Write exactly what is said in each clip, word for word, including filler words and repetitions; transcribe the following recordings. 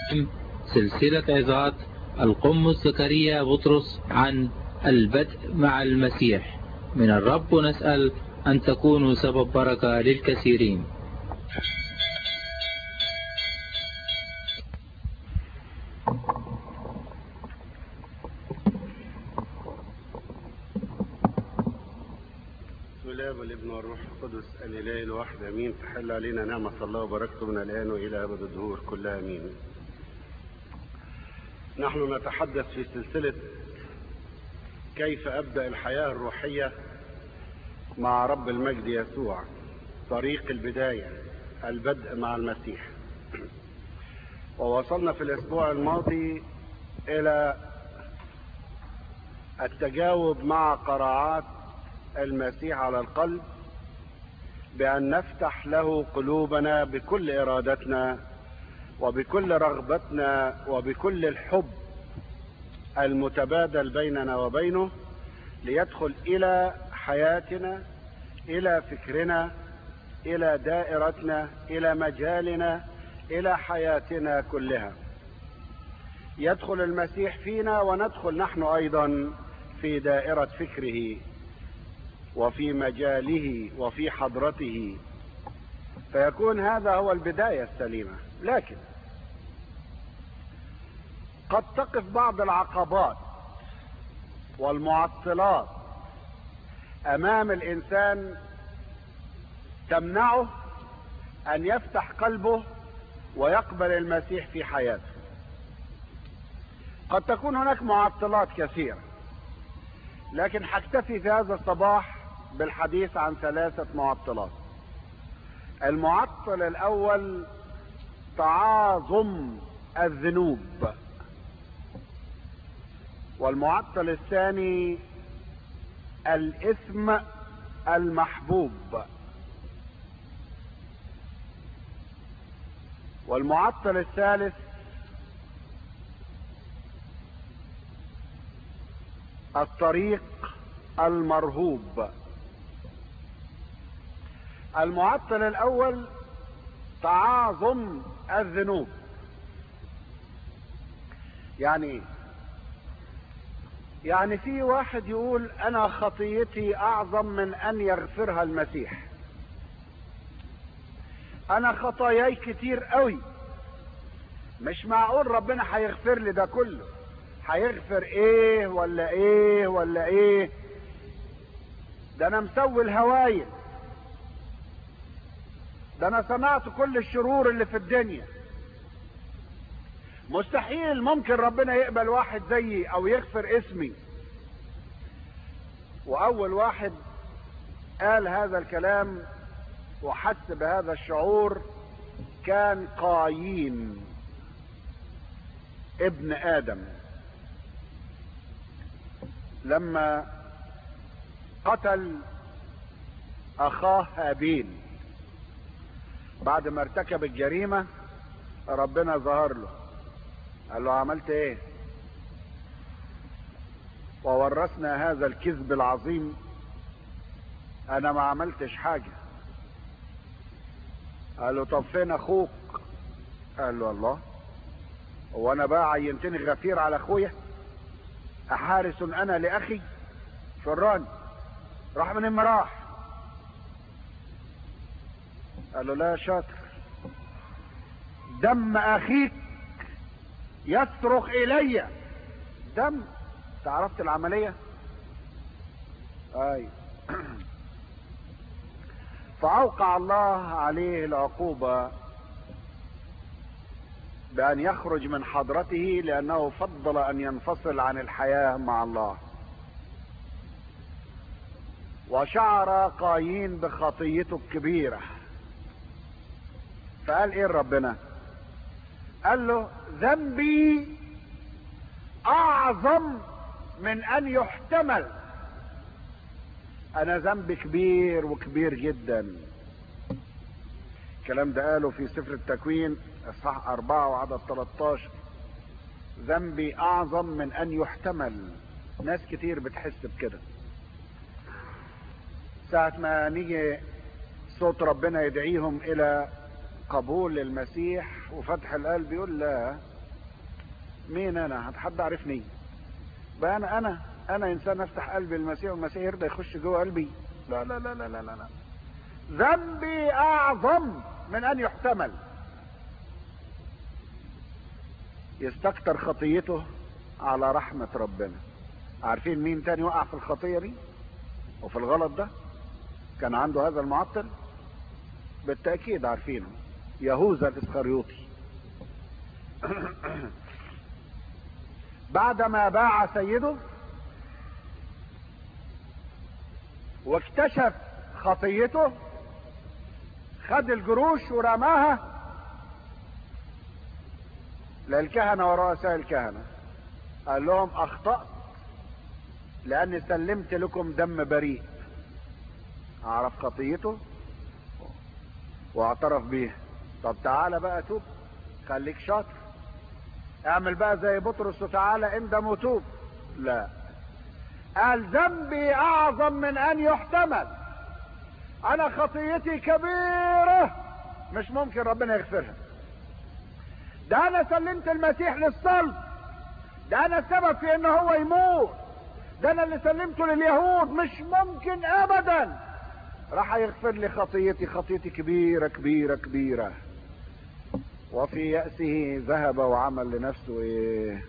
سلسلة عظات القمص زكريا بطرس عن البدء مع المسيح. من الرب نسأل أن تكونوا سبب بركة للكثيرين. بسم الله والابن والروح القدس الإله الواحد امين. تحل علينا نعمة الله وبركته من الآن وإلى أبد الدهور كلها امين. نحن نتحدث في سلسلة كيف أبدأ الحياة الروحية مع رب المجد يسوع، طريق البداية، البدء مع المسيح. ووصلنا في الأسبوع الماضي إلى التجاوب مع قراءات المسيح على القلب بأن نفتح له قلوبنا بكل إرادتنا وبكل رغبتنا وبكل الحب المتبادل بيننا وبينه، ليدخل إلى حياتنا، إلى فكرنا، إلى دائرتنا، إلى مجالنا، إلى حياتنا كلها. يدخل المسيح فينا وندخل نحن أيضا في دائرة فكره وفي مجاله وفي حضرته، فيكون هذا هو البداية السليمة. لكن قد تقف بعض العقبات والمعطلات أمام الإنسان تمنعه أن يفتح قلبه ويقبل المسيح في حياته. قد تكون هناك معطلات كثيرة، لكن حكتفي في هذا الصباح بالحديث عن ثلاثة معطلات. المعطل الأول تعاظم الذنوب، والمعطل الثاني الإثم المحبوب، والمعطل الثالث الطريق المرهوب. المعطل الأول تعاظم الذنوب. يعني ايه؟ يعني في واحد يقول أنا خطيتي أعظم من أن يغفرها المسيح، أنا خطاياي كتير قوي، مش معقول ربنا هيغفر لي ده كله. هيغفر ايه ولا ايه ولا ايه؟ ده انا مسوي الهوايل، ده انا صنعت كل الشرور اللي في الدنيا، مستحيل ممكن ربنا يقبل واحد زيي او يغفر اسمي. واول واحد قال هذا الكلام وحس بهذا الشعور كان قايين ابن آدم، لما قتل أخاه هابيل بعد ما ارتكب الجريمة. ربنا ظهر له قال له عملت ايه؟ وورثنا هذا الكذب العظيم. انا ما عملتش حاجة. قال له طب فين اخوك؟ قال له الله، هو انا بقى عينتني غفير على اخويا؟ احارس انا لاخي؟ شراني راح من ما راح. قال له لا يا شاطر، دم اخيك يصرخ الي. دم؟ تعرفت العملية؟ اي فاوقع الله عليه العقوبة بأن يخرج من حضرته، لأنه فضل أن ينفصل عن الحياة مع الله. وشعر قايين بخطيته الكبيرة، فقال ايه ربنا؟ قال له ذنبي أعظم من أن يحتمل. أنا ذنبي كبير وكبير جدا. الكلام ده قاله في سفر التكوين اصحاح أربعة وعدد ثلاثة عشر. ذنبي أعظم من أن يحتمل. ناس كتير بتحس بكده. ساعة ما نيجي صوت ربنا يدعيهم إلى قبول المسيح وفتح القلب، يقول لا، مين انا؟ حد عارفني؟ بقى انا انا انا انسان افتح قلبي للمسيح والمسيح يرضى يخش جوه قلبي؟ لا لا لا لا لا لا, لا. ذنبي اعظم من ان يحتمل. يستكتر خطيته على رحمة ربنا. عارفين مين تاني وقع في الخطية دي وفي الغلط ده كان عنده هذا المعطل؟ بالتأكيد عارفينه، يهوذا الاسخريوطي. بعدما باع سيده واكتشف خطيته خد الجروش ورماها للكهنة ورؤساء الكهنة، قال لهم اخطأت لاني سلمت لكم دم بريء. عرف خطيته واعترف بيها. طب تعالى بقى توب، خليك شاطر، اعمل بقى زي بطرس وتعالى اندم وتوب. لا، قال ذنبي اعظم من ان يحتمل. انا خطيتي كبيرة مش ممكن ربنا يغفرها. ده انا سلمت المسيح للصلب، ده انا السبب في ان هو يموت، ده انا اللي سلمته لليهود، مش ممكن ابدا راح يغفر لي خطيتي. خطيتي كبيرة كبيرة كبيرة. وفي يأسه ذهب وعمل لنفسه ايه؟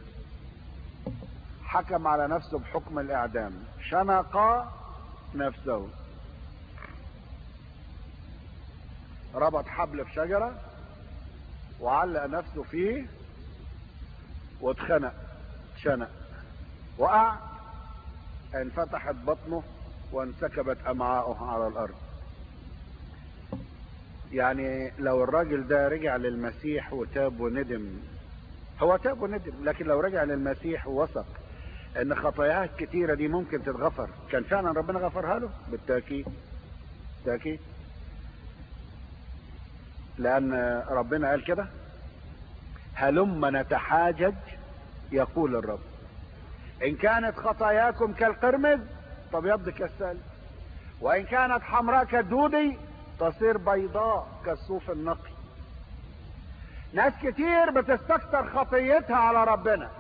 حكم على نفسه بحكم الاعدام، شنق نفسه، ربط حبل في شجرة وعلق نفسه فيه واتخنق، اتشنق، وقع، انفتحت بطنه وانسكبت امعاؤه على الارض. يعني لو الراجل ده رجع للمسيح وتاب وندم، هو تاب وندم، لكن لو رجع للمسيح ووثق ان خطاياه الكتيرة دي ممكن تتغفر، كان فعلا ربنا غفرها له بالتأكيد. بالتأكيد، لان ربنا قال كده: هلم نتحاجج يقول الرب، ان كانت خطاياكم كالقرمز فبيض كالثلج، وان كانت حمراء كالدودي تصير بيضاء كالصوف النقي. ناس كتير بتستكتر خطيتها على ربنا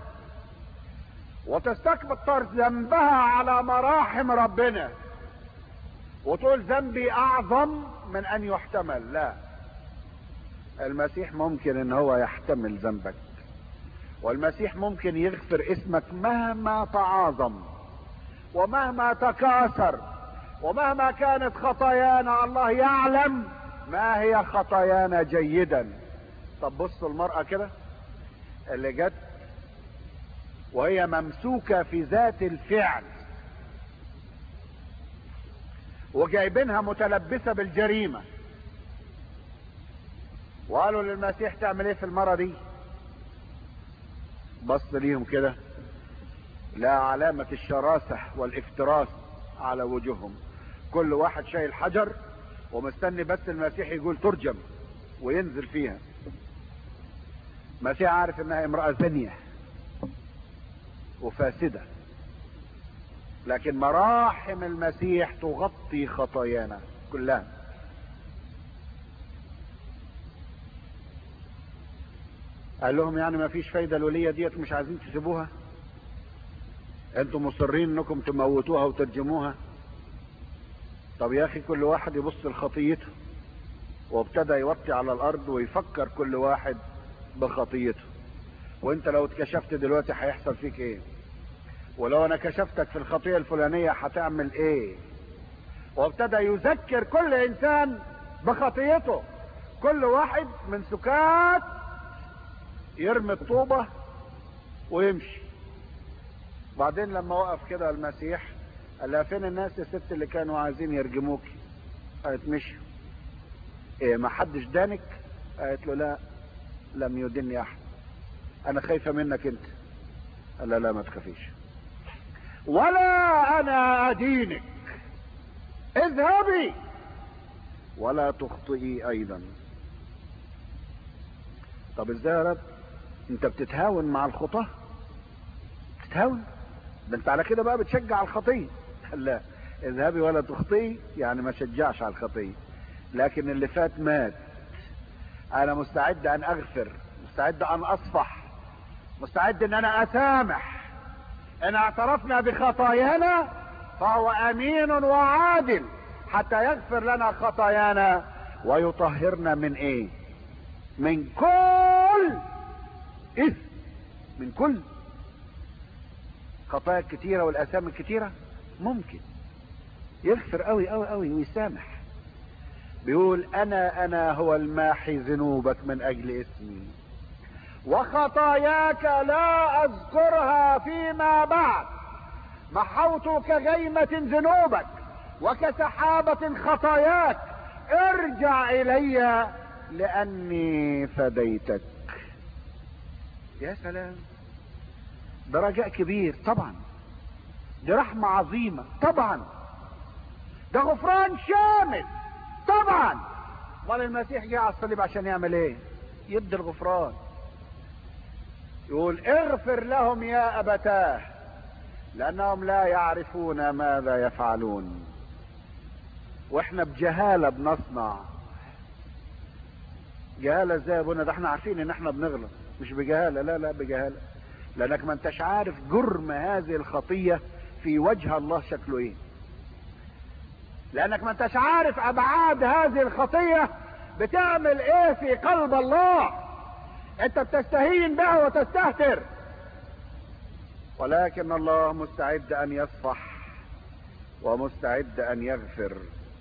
وتستكتر ذنبها على مراحم ربنا وتقول ذنبي اعظم من ان يحتمل. لا، المسيح ممكن ان هو يحتمل ذنبك، والمسيح ممكن يغفر اسمك مهما تعاظم ومهما تكاثر ومهما كانت خطايانا. الله يعلم ما هي خطايانا جيدا. طب بصوا المرأة كده اللي جت وهي ممسوكة في ذات الفعل وجايبينها متلبسة بالجريمة، وقالوا للمسيح تعمل ايه في المرة دي؟ بص ليهم كده، لا علامة الشراسة والافتراس على وجوههم، كل واحد شايل حجر ومستني بس المسيح يقول ترجم وينزل فيها. المسيح عارف انها امرأة زانية وفاسدة، لكن مراحم المسيح تغطي خطايانا كلها. قال لهم يعني ما فيش فايدة الولية ديت، مش عايزين تسيبوها؟ انتم مصرين انكم تموتوها وترجموها؟ طب يا اخي كل واحد يبص لخطيته. وابتدى يوطي على الارض ويفكر كل واحد بخطيته. وانت لو اتكشفت دلوقتي هيحصل فيك ايه؟ ولو انا كشفتك في الخطية الفلانية هتعمل ايه؟ وابتدى يذكر كل انسان بخطيته. كل واحد من سكات يرمي الطوبة ويمشي. بعدين لما وقف كده المسيح قال لها فين الناس يا ست اللي كانوا عايزين يرجموك؟ قالت مشوا. ايه ما حدش دانك؟ قالت له لا، لم يدني احد، انا خايفة منك انت. قال لا لا ما تخافيش، ولا انا ادينك، اذهبي ولا تخطئي ايضا. طب ازاي يا رب؟ انت بتتهاون مع الخطاه؟ بتتهاون؟ ده انت على كده بقى بتشجع الخطيه. لا، اذهبي ولا تخطئي يعني ما شجعش على الخطيه، لكن اللي فات مات. انا مستعد ان اغفر، مستعد ان اصفح، مستعد ان انا اسامح. ان اعترفنا بخطايانا فهو امين وعادل حتى يغفر لنا خطايانا ويطهرنا من ايه؟ من كل اثم، من كل خطايا الكتيرة والاثام الكتيرة. ممكن يغفر قوي قوي قوي ويسامح. بيقول انا انا هو الماحي ذنوبك من اجل اسمي وخطاياك لا اذكرها فيما بعد. محوت كغيمة ذنوبك وكسحابة خطاياك. ارجع الي لاني فديتك. يا سلام، ده رجاء كبير طبعا، دي رحمة عظيمة طبعا، ده غفران شامل طبعا. امال المسيح جه على الصليب عشان يعمل ايه؟ يدي الغفران. يقول اغفر لهم يا ابتاه لانهم لا يعرفون ماذا يفعلون. واحنا بجهالة بنصنع. جهالة ازاي يا ابونا؟ ده احنا عارفين ان احنا بنغلط. مش بجهالة، لا لا بجهالة، لانك ما انتش عارف جرم هذه الخطية في وجه الله شكله ايه. لانك ما انتش عارف ابعاد هذه الخطية بتعمل ايه في قلب الله. انت بتستهين بها وتستهتر، ولكن الله مستعد ان يصفح ومستعد ان يغفر.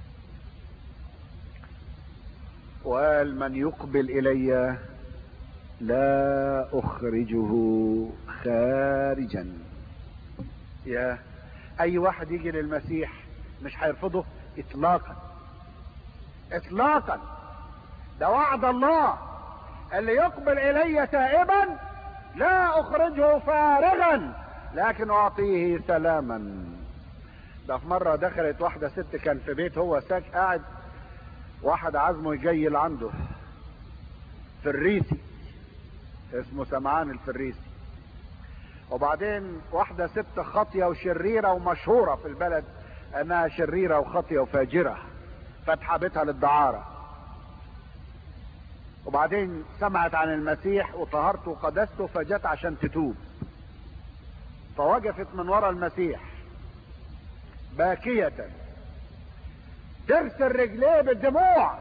وقال من يقبل الي لا اخرجه خارجا. يا اي واحد يجي للمسيح مش هيرفضه اطلاقا اطلاقا. ده وعد الله، اللي يقبل الي تائبا لا اخرجه فارغا لكن اعطيه سلاما. ده في مرة دخلت واحدة ست كان في بيت هو ساك قاعد، واحد عزمه يجيل عنده فريسي اسمه سمعان الفريسي. وبعدين واحدة ست خاطية وشريرة ومشهورة في البلد انها شريرة وخاطية وفاجرة، فتحة بيتها للدعارة. وبعدين سمعت عن المسيح وطهرته وقدسته فجت عشان تتوب. فوقفت من وراء المسيح باكية تغسل رجليه بالدموع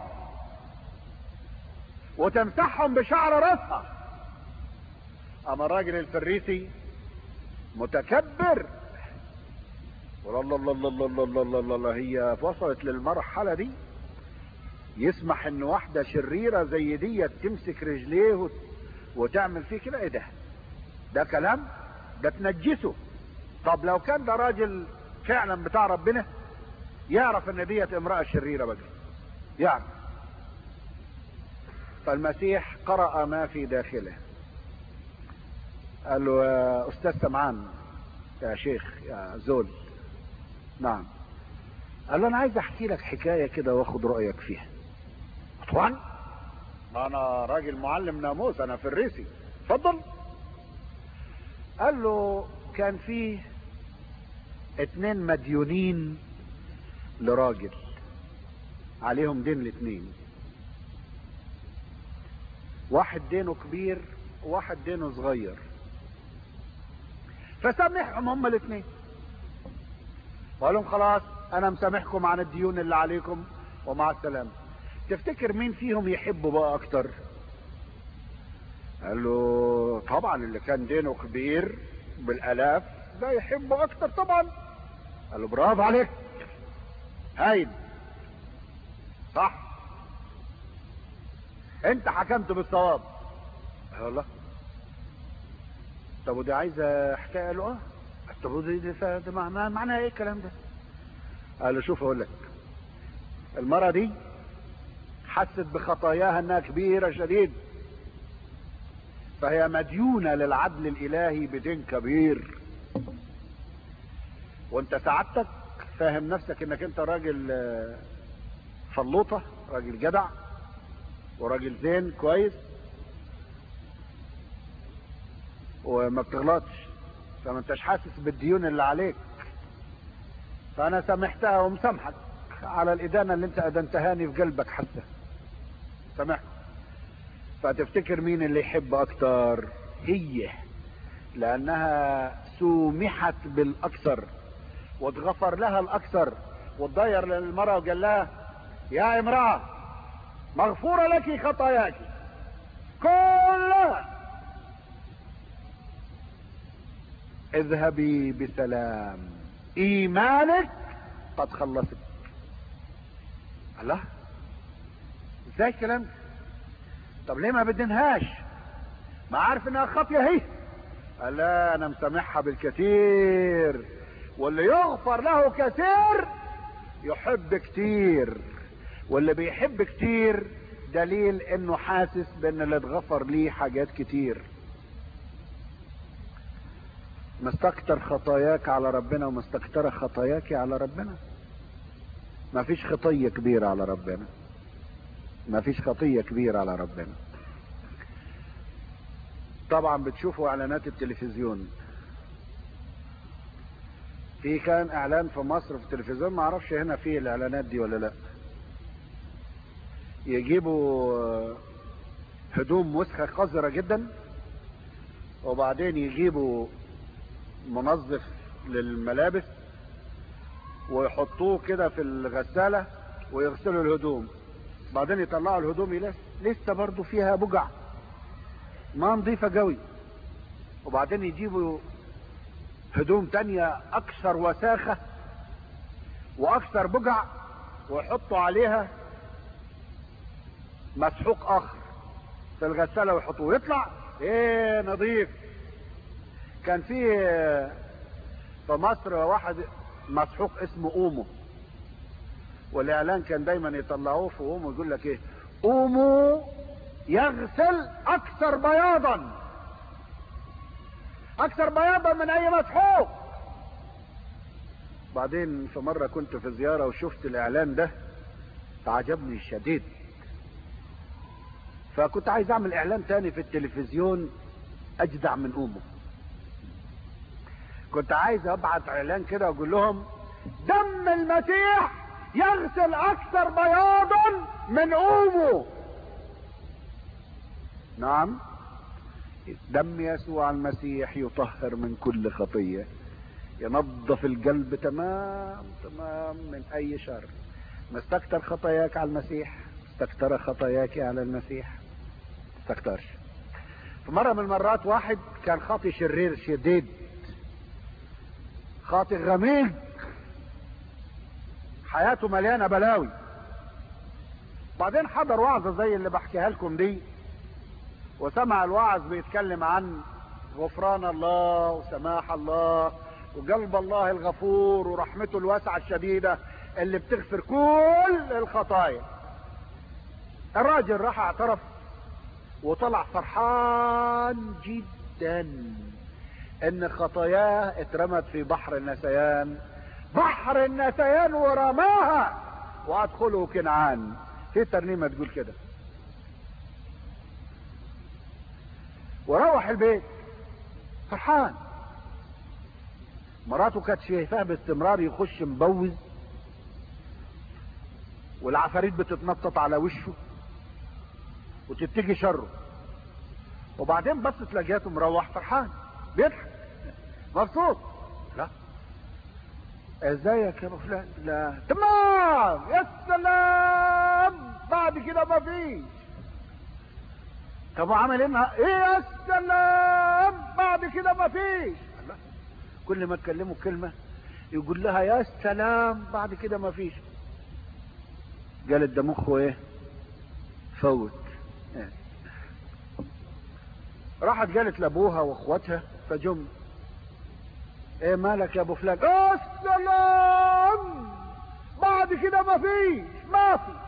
وتمسحهم بشعر راسها. اما الراجل الفريسي متكبر، والله الله الله الله الله الله الله الله هي وصلت للمرحلة دي يسمح ان واحدة شريرة زي دي تمسك رجليه وتعمل فيه كده؟ ايه ده؟ ده كلام؟ ده تنجسه. طب لو كان ده راجل فعلا بتاع ربنا يعرف ان ديت امرأة شريرة بقى، يعني. فالمسيح قرأ ما في داخله. قال له يا استاذ سمعان، يا شيخ، يا زول، نعم. قال له انا عايز احكي لك حكاية كده واخد رأيك فيها. طبعا انا راجل معلم ناموس، انا فريسي، اتفضل. قال له كان فيه اتنين مديونين لراجل عليهم دين الاتنين. واحد دينه كبير وواحد دينه صغير، فسامحهم هما الاتنين وقال لهم خلاص انا مسامحكم عن الديون اللي عليكم ومع السلامة. تفتكر مين فيهم يحبه بقى اكتر؟ قال له طبعا اللي كان دينه كبير بالالاف ده يحبه اكتر طبعا. قال له برافو عليك، هايل، صح، انت حكمت بالصواب. قال والله. طب ودي عايزه حكايه؟ قال له اه. طب ودي ده معناها ايه الكلام ده؟ قال له شوف اقول لك، المرة دي حست بخطاياها انها كبيرة شديد، فهي مديونة للعدل الالهي بدين كبير. وانت سعادتك فاهم نفسك انك انت راجل فلوطة، راجل جدع وراجل زين كويس وما بتغلطش، فما انتش حاسس بالديون اللي عليك. فانا سامحتها ومسامحك على الادانة اللي انت ادنتهاني في قلبك حتى، سامحك. فتفتكر مين اللي يحب اكتر؟ هي لانها سومحت بالاكثر واتغفر لها الاكثر. واتضير للمرأة وقال لها يا امرأة مغفورة لك خطاياك كلها، اذهبي بسلام ايمانك قد خلصك. الله، ازاي الكلام ده؟ طب ليه ما بدنهاش؟ ما عارف انها خطية هي. قال لا، انا مسامحها بالكثير، واللي يغفر له كثير يحب كتير، واللي بيحب كتير دليل انه حاسس بان اللي اتغفر ليه حاجات كتير. مستكتر خطاياك على ربنا ومستكتر خطاياك على ربنا. ما فيش خطية كبيرة على ربنا، ما فيش خطية كبيرة على ربنا. طبعا بتشوفوا اعلانات التلفزيون. في كان اعلان في مصر في التلفزيون، ما اعرفش هنا فيه الاعلانات دي ولا لا. يجيبوا هدوم وسخة قذرة جدا، وبعدين يجيبوا منظف للملابس ويحطوه كده في الغسالة ويغسلوا الهدوم، بعدين يطلعوا الهدوم يلاقي لسه برضو فيها بقع ما نظيفة قوي، وبعدين يجيبوا هدوم تانية اكثر وساخة واكثر بقع ويحطوا عليها مسحوق اخر في الغسالة ويحطوه يطلع ايه نظيف. كان في في مصر واحد مسحوق اسمه اومو، والاعلان كان دايما يطلعوه في اومو يقول لك ايه، اومو يغسل اكثر بياضا، اكثر بياضا من اي مسحوق. بعدين في مرة كنت في زيارة وشفت الاعلان ده عجبني الشديد، فكنت عايز اعمل اعلان تاني في التلفزيون اجدع من اومو. كنت عايز ابعت اعلان كده واقول لهم دم المسيح يغسل اكثر بياضا من اومو. نعم، دم يسوع المسيح يطهر من كل خطية، ينظف القلب تمام تمام من اي شر. مستكتر خطاياك على المسيح، استكتر خطاياك على المسيح، استكترش. في مرة من المرات واحد كان خاطي شرير شديد، خاطي غميق، حياته مليانة بلاوي. بعدين حضر وعظة زي اللي بحكيها لكم دي، وسمع الواعظ بيتكلم عن غفران الله وسماح الله وقلب الله الغفور ورحمته الواسعة الشديدة اللي بتغفر كل الخطايا. الراجل راح اعترف وطلع فرحان جدا ان خطاياه اترمت في بحر النسيان، بحر النسيان ورماها وادخلوا كنعان. في ترنيمة تقول كده. وروح البيت فرحان. مراته كانت شايفاه باستمرار يخش مبوز والعفاريت بتتنطط على وشه وتتجي شره، وبعدين بس تلاقيته مروح فرحان بيضحك مبسوط. لا، ازيك يا ابو فلان؟ لا، تمام يا سلام، بعد كده ما فيش. طب عمل ايه؟ ايه يا سلام، بعد كده ما فيش. كل ما تكلمه كلمة يقول لها يا سلام، بعد كده ما فيش. قالت ده مخه ايه؟ فوت. إيه. راحت قالت لابوها واخواتها فجم، ايه مالك يا ابو فلان؟ يا سلام، بعد كده ما فيش، ما في.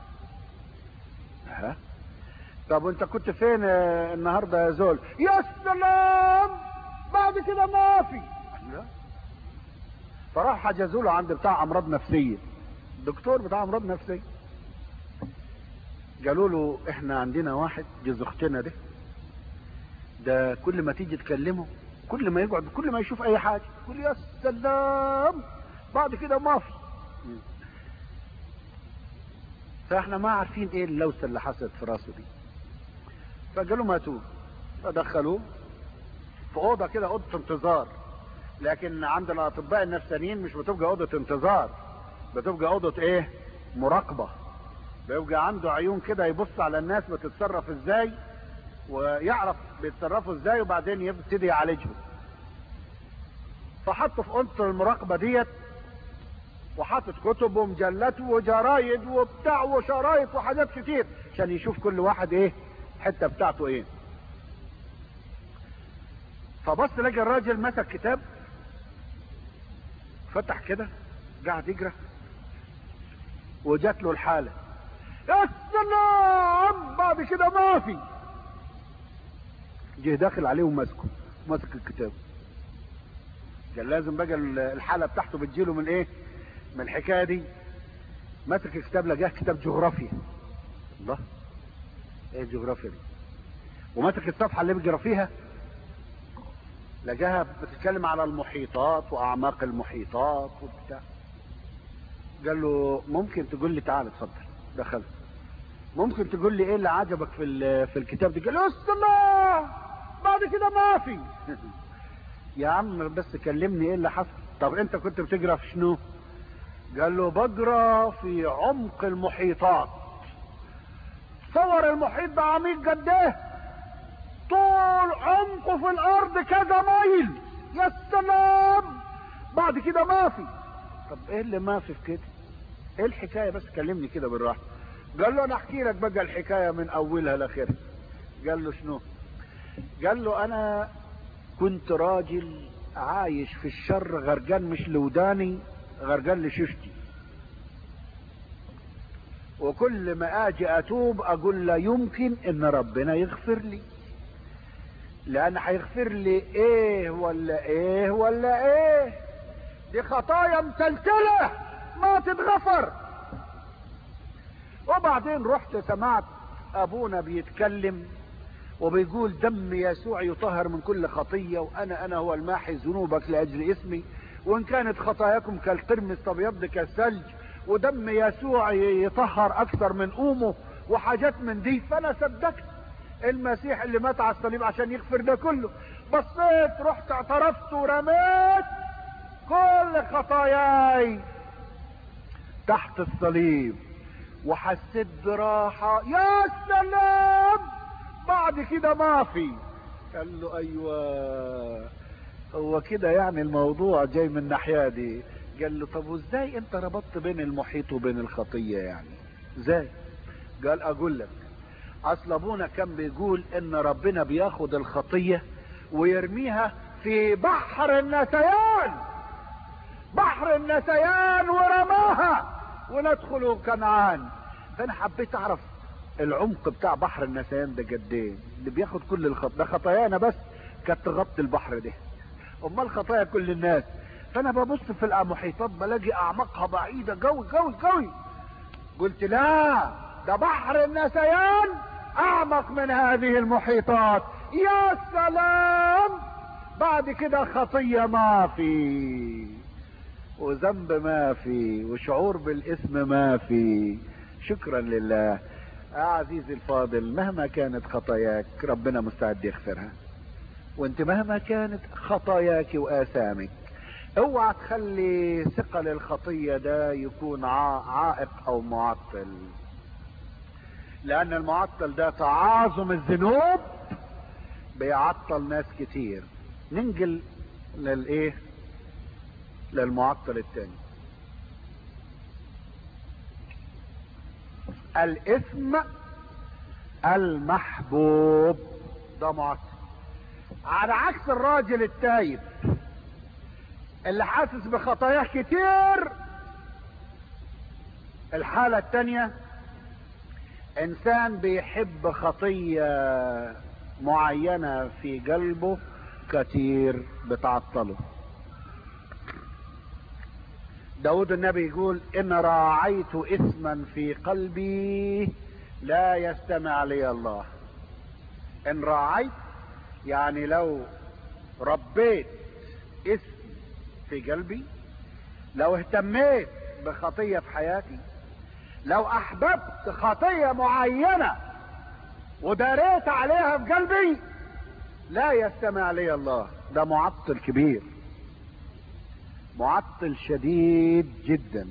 ها، طب وانت كنت فين النهارده يا زول؟ يا سلام، بعد كده ما في. لا. فراح حجزوا له عند بتاع امراض نفسيه، الدكتور بتاع امراض نفسيه. قالوا له احنا عندنا واحد جوز اختنا ده ده كل ما تيجي تكلمه، كل ما يقعد، كل ما يشوف اي حاجه يقول يا سلام، بعد كده ما في. فاحنا ما عارفين ايه اللوسه اللي حصلت في راسه دي. فقالوا ماتوه، فدخلوه في اوضه كده، اوضه انتظار. لكن عند الاطباء النفسانيين مش بتبقى اوضه انتظار، بتبقى اوضه ايه؟ مراقبه. بيبقى عنده عيون كده يبص على الناس بتتصرف ازاي، ويعرف بيتصرفوا ازاي، وبعدين يبتدي يعالجهم. فحطه في اوضه المراقبه ديت، وحاطط كتب ومجلات وجرايد وبتاع وشرايط وحاجات كتير عشان يشوف كل واحد ايه الحته بتاعته ايه. فبص لقى الراجل مسك كتاب، فتح كده قاعد يقرا، وجات له الحاله. يا سلام، بعد كده ما في. جه داخل عليه ومسكه، مسك الكتاب. قال لازم بقى الحاله بتاعته بتجيله من ايه؟ من الحكايه دي. مسك الكتاب لقاه كتاب جغرافيا. الله، ايه الجغرافيا دي؟ ومسك الصفحه اللي بيقرا فيها لقاها بتتكلم على المحيطات واعماق المحيطات وبتاع. قال له ممكن تقول لي، تعال اتفضل. دخل. ممكن تقول لي ايه اللي عجبك في في الكتاب ده؟ قال له استنى، بعد كده ما في. يا عم بس كلمني ايه اللي حصل. طب انت كنت بتقرا في شنو؟ قال له بقرا في عمق المحيطات. تصور المحيط ده عميق قد ايه؟ طول عمقه في الارض كذا ميل. يا سلام، بعد كده ما في. طب ايه اللي ما في في كده؟ ايه الحكايه؟ بس كلمني كده بالراحه. قال له انا احكي لك بقى الحكايه من اولها لاخرها. قال له شنو؟ قال له انا كنت راجل عايش في الشر، غرقان مش لوداني، غرقان لشفتي. وكل ما اجي اتوب اقول لا يمكن ان ربنا يغفر لي، لان هيغفر لي ايه ولا ايه ولا ايه؟ دي خطايا متلتله ما تتغفر. وبعدين رحت سمعت ابونا بيتكلم وبيقول دم يسوع يطهر من كل خطيه، وانا انا هو الماحي ذنوبك لاجل اسمي، وان كانت خطاياكم كالقرمز تبيض كالثلج، ودم يسوع يطهر اكثر من اومه وحاجات من دي. فانا صدقت المسيح اللي مات على الصليب عشان يغفر ده كله. بصيت، رحت اعترفت ورميت كل خطاياي تحت الصليب، وحسيت براحة. يا سلام، بعد كده ما في. قال له ايوه، هو كده يعني الموضوع جاي من الناحية دي. قال له طب وازاي انت ربطت بين المحيط وبين الخطية يعني؟ ازاي؟ قال اقول لك. اصل ابونا كان بيقول ان ربنا بياخد الخطية ويرميها في بحر النسيان، بحر النسيان، ورماها وندخل كنعان. فانا حبيت اعرف العمق بتاع بحر النسيان ده قد ايه، اللي بياخد كل الخط ده. خطايانا بس كانت تغطي البحر ده، امال خطايا كل الناس. فانا ببص في المحيطات بلاقي اعماقها بعيده قوي قوي قوي. قلت لا، ده بحر النسيان اعمق من هذه المحيطات. يا سلام، بعد كده خطيه ما في، وذنب ما في، وشعور بالاسم ما في. شكرا لله. يا عزيزي الفاضل، مهما كانت خطاياك ربنا مستعد يغفرها، وانت مهما كانت خطاياك واثامك اوعى تخلي ثقل الخطية ده يكون عائق او معطل، لان المعطل ده تعاظم الذنوب بيعطل ناس كتير. ننقل للايه؟ للمعطل الثاني، الاثم المحبوب. ده معطل على عكس الراجل التايب اللي حاسس بخطاياه كتير. الحالة التانية انسان بيحب خطية معينة في قلبه كتير بتعطله. داود النبي يقول ان راعيت اثما في قلبي لا يستمع لي الله. ان راعيت يعني لو ربيت اسم في قلبي، لو اهتميت بخطية في حياتي، لو احببت خطية معينة وداريت عليها في قلبي، لا يستمع لي الله. ده معطل كبير، معطل شديد جدا.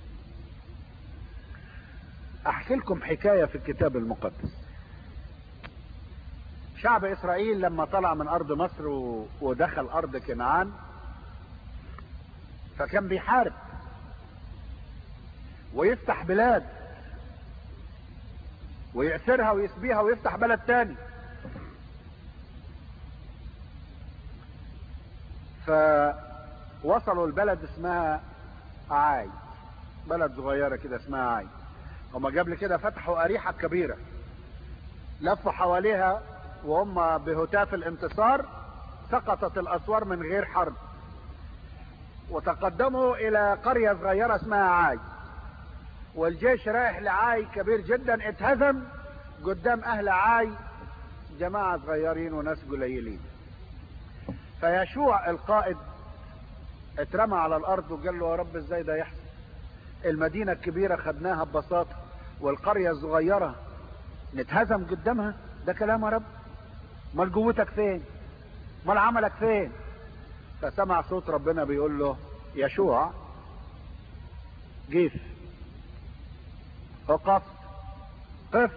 احكي لكم حكاية في الكتاب المقدس. شعب اسرائيل لما طلع من ارض مصر ودخل ارض كنعان، فكان بيحارب ويفتح بلاد ويأسرها ويسبيها ويفتح بلد تاني. فوصلوا البلد اسمها عاي، بلد صغيرة كده اسمها عاي. هما قبل كده فتحوا أريحة كبيرة، لفوا حواليها وهم بهتاف الانتصار، سقطت الأسوار من غير حرب، وتقدموا إلى قرية صغيرة اسمها عاي، والجيش رايح لعاي كبير جدا، اتهزم قدام أهل عاي جماعة صغيرين وناس قليلين. فيشوع القائد اترمى على الأرض وقال له يا رب ازاي ده يحصل؟ المدينة الكبيرة خدناها ببساطة، والقرية الصغيرة نتهزم قدامها؟ ده كلام يا رب؟ مال قوتك فين؟ مال عملك فين؟ فسمع صوت ربنا بيقول له يشوع قف، اقف، قف،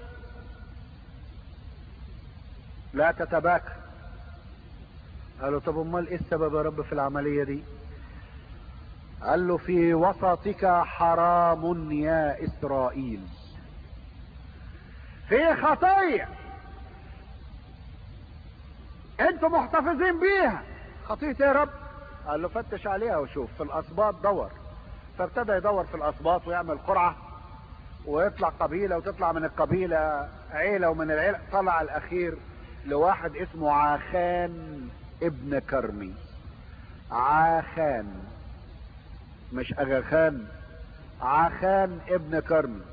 لا تتباكى. قال له طب امال ايه السبب يا رب في العملية دي؟ قال له في وسطك حرام يا اسرائيل، في خطية انتوا محتفظين بيها. خطية ايه يا رب؟ قال له فتش عليها وشوف في الاسباط، دور. فابتدى يدور في الاسباط ويعمل قرعة، ويطلع قبيلة وتطلع من القبيلة عيلة ومن العيلة. طلع الاخير لواحد اسمه عاخان ابن كرمي. عاخان مش اغاخان، عاخان ابن كرمي.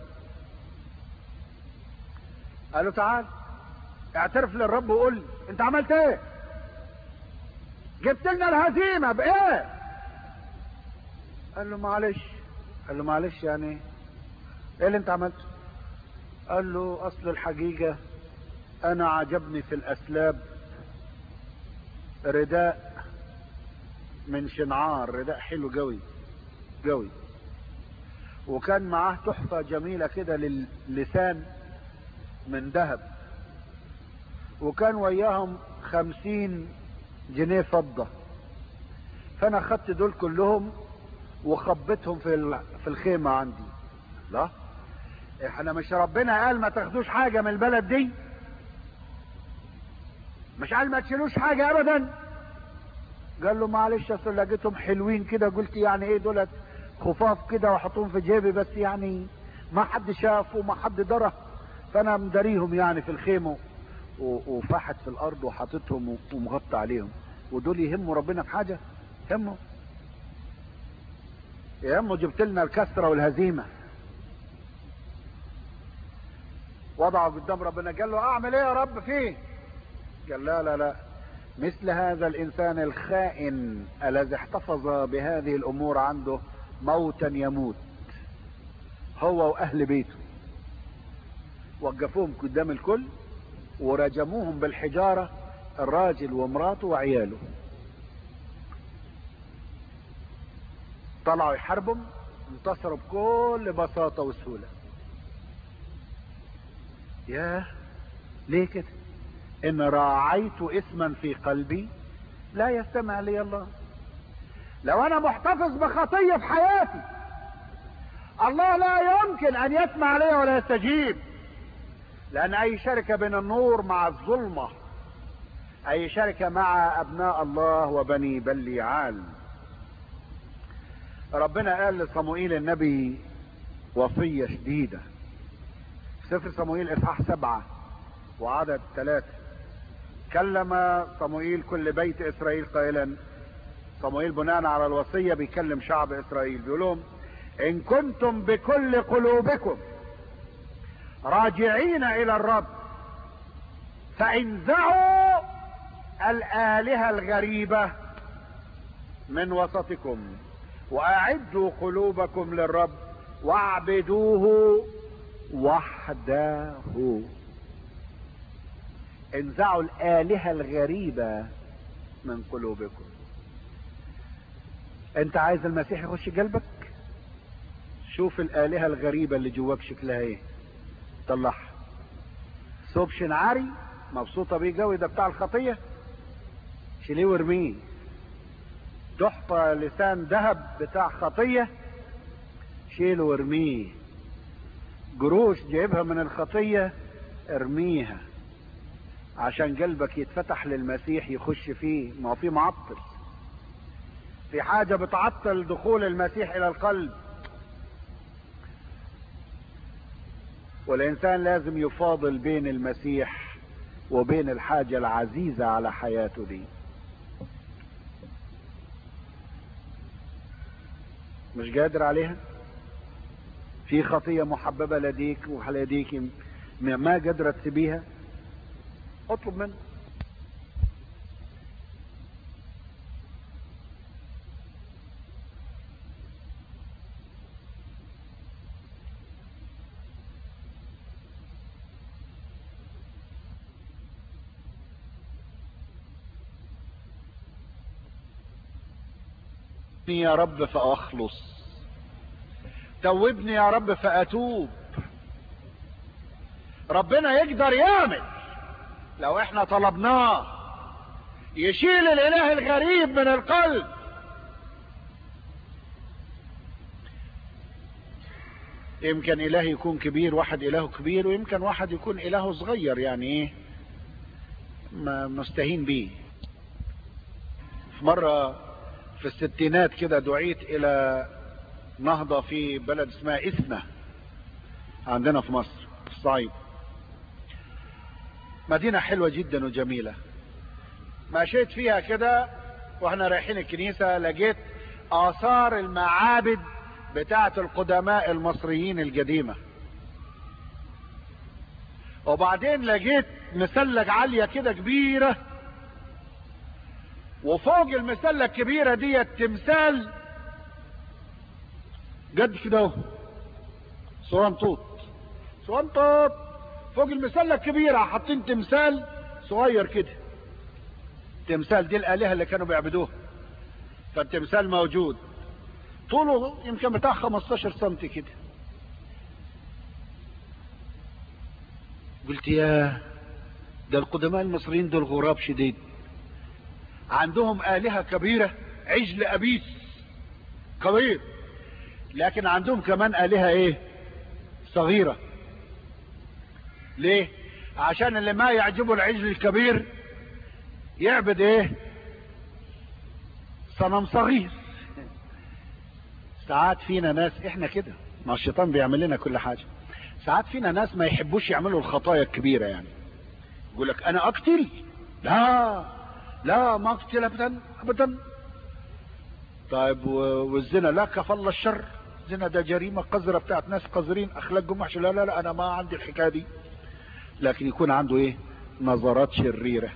قال له تعال اعترف للرب وقول لي انت عملت ايه؟ جبت لنا الهزيمة بايه؟ قال له معلش. قال له معلش يعني ايه اللي انت عملته؟ قال له اصل الحقيقة انا عجبني في الاسلاب رداء من شنعار، رداء حلو قوي قوي، وكان معاه تحفة جميلة كده للسان من ذهب، وكان وياهم خمسين جنيه فضة. فانا خدت دول كلهم وخبتهم في في الخيمة عندي. لا احنا مش ربنا قال ما تاخدوش حاجة من البلد دي؟ مش قال ما تشيلوش حاجة ابدا؟ قال له معلش اصل لقيتهم حلوين كده، قلت يعني ايه دولت خفاف كده واحطهم في جيبي، بس يعني ما حد شاف وما حد درى، فانا مداريهم يعني في الخيمة وفحت في الارض وحاططهم ومغطى عليهم. ودول يهموا ربنا في حاجة؟ يهموا يهموا جبت لنا الكسرة والهزيمة. وضعوا قدام ربنا، قال له اعمل ايه يا رب فيه؟ قال لا لا لا، مثل هذا الانسان الخائن الذي احتفظ بهذه الامور عنده موتا يموت هو واهل بيته. وقفوهم قدام الكل ورجموهم بالحجارة، الراجل ومراته وعياله. طلعوا يحاربوا، انتصروا بكل بساطة وسهولة. ياه ليه كده؟ ان راعيت اسما في قلبي لا يستمع لي الله. لو انا محتفظ بخطية في حياتي، الله لا يمكن ان يسمع لي ولا يستجيب. لان اي شركة بين النور مع الظلمة، اي شركة مع ابناء الله وبني بليعال. ربنا قال لصموئيل النبي وصية شديدة، سفر صموئيل اصحاح سبعة وعدد ثلاثة. كلم صموئيل كل بيت اسرائيل قائلا، صموئيل بناء على الوصية بيكلم شعب اسرائيل بيقول لهم ان كنتم بكل قلوبكم راجعين الى الرب فانزعوا الآلهة الغريبة من وسطكم واعدوا قلوبكم للرب واعبدوه وحده. انزعوا الآلهة الغريبة من قلوبكم. انت عايز المسيح يخش قلبك؟ شوف الآلهة الغريبة اللي جواك شكلها ايه، طلعها. ثوب شنعاري مبسوطة بيه قوي، ده بتاع الخطية، شيليه وارميه. تحفة لسان ذهب بتاع خطية، شيله وارميه. جروش جايبها من الخطية، ارميها، عشان قلبك يتفتح للمسيح يخش فيه. ما هو في معطل، في حاجة بتعطل دخول المسيح الى القلب، والانسان لازم يفاضل بين المسيح وبين الحاجة العزيزة على حياته دي. مش قادر عليها؟ في خطية محببة لديك ولديك ما قادرة تسيبيها، اطلب منه. يا رب فأخلص، توبني يا رب فأتوب. ربنا يقدر يعمل لو احنا طلبناه، يشيل الاله الغريب من القلب. يمكن اله يكون كبير، واحد اله كبير، ويمكن واحد يكون اله صغير، يعني ايه، مستهين بيه. في مرة في الستينات كده دعيت الى نهضة في بلد اسمها إثنة عندنا في مصر في الصعيد. مدينة حلوة جدا وجميلة. مشيت فيها كده واحنا رايحين الكنيسة، لقيت آثار المعابد بتاعة القدماء المصريين القديمة، وبعدين لقيت مسلة عالية كده كبيرة، وفوق المسلة الكبيرة دي تمثال قد كده، صوانطوط صوانطوط فوق المسلة الكبيرة، حاطين تمثال صغير كده. تمثال دي الآلهة اللي كانوا بيعبدوها، فالتمثال موجود طوله يمكن بتاع خمستاشر سنتي كده. قلت يا ده القدماء المصريين دول غراب شديد، عندهم آلهة كبيرة، عجل أبيس كبير، لكن عندهم كمان آلهة ايه، صغيرة. ليه؟ عشان اللي ما يعجبه العجل الكبير يعبد ايه، صنم صغير. ساعات فينا ناس احنا كده، ما الشيطان بيعمل لنا كل حاجة. ساعات فينا ناس ما يحبوش يعملوا الخطايا الكبيرة، يعني يقول لك انا اقتل، لا لا ما اقتل ابدا ابدا. طيب والزنا، لا كفى الله الشر، الزنا ده جريمة قذرة بتاعت ناس قذرين اخلاقهم وحشة، لا لا لا انا ما عندي الحكاية دي. لكن يكون عنده ايه، نظرات شريرة.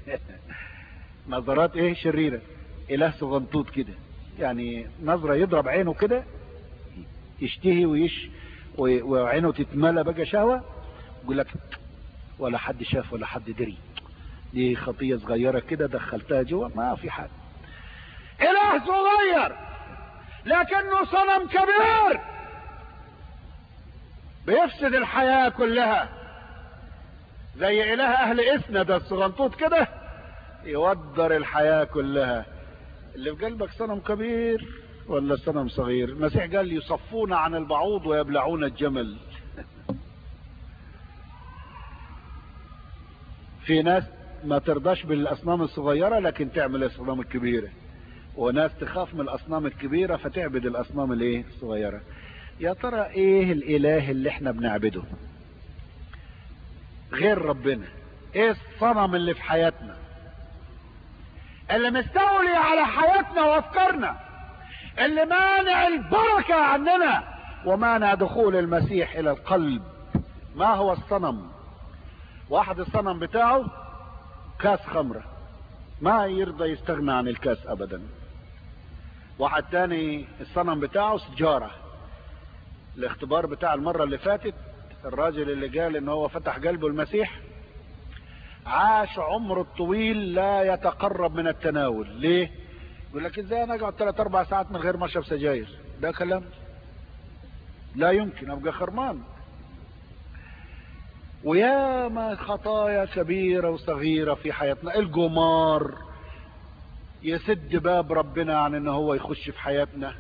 نظرات ايه شريرة، اله صغنطوط كده، يعني نظرة يضرب عينه كده يشتهي ويش وعينه تتملى بقى شهوة، يقول لك ولا حد شاف ولا حد دري، دي خطية صغيرة كده دخلتها جوا ما في حد. اله صغير لكنه صنم كبير بيفسد الحياة كلها، زي اله اهل إثنة ده الصغنطوط كده يودر الحياة كلها. اللي في قلبك صنم كبير ولا صنم صغير؟ المسيح قال يصفون عن البعوض ويبلعون الجمل. في ناس ما ترضاش بالاصنام الصغيرة لكن تعمل الاصنام الكبيرة، وناس تخاف من الاصنام الكبيرة فتعبد الاصنام الايه الصغيرة. يا ترى ايه الاله اللي احنا بنعبده غير ربنا؟ ايه الصنم اللي في حياتنا اللي مستولي على حياتنا وافكارنا، اللي مانع البركة عننا ومانع دخول المسيح الى القلب؟ ما هو الصنم؟ واحد الصنم بتاعه كاس خمرة، ما يرضى يستغنى عن الكاس ابدا. واحد تاني الصنم بتاعه سجارة. الاختبار بتاع المرة اللي فاتت، الراجل اللي قال ان هو فتح قلبه المسيح عاش عمره الطويل لا يتقرب من التناول. ليه؟ يقول لك ازاي انا اقعد ثلاث اربع ساعات من غير ما اشرب سجاير؟ ده كلام لا يمكن، ابقى خرمان. وياما خطايا كبيرة وصغيرة في حياتنا. الجمار يسد باب ربنا عن ان هو يخش في حياتنا.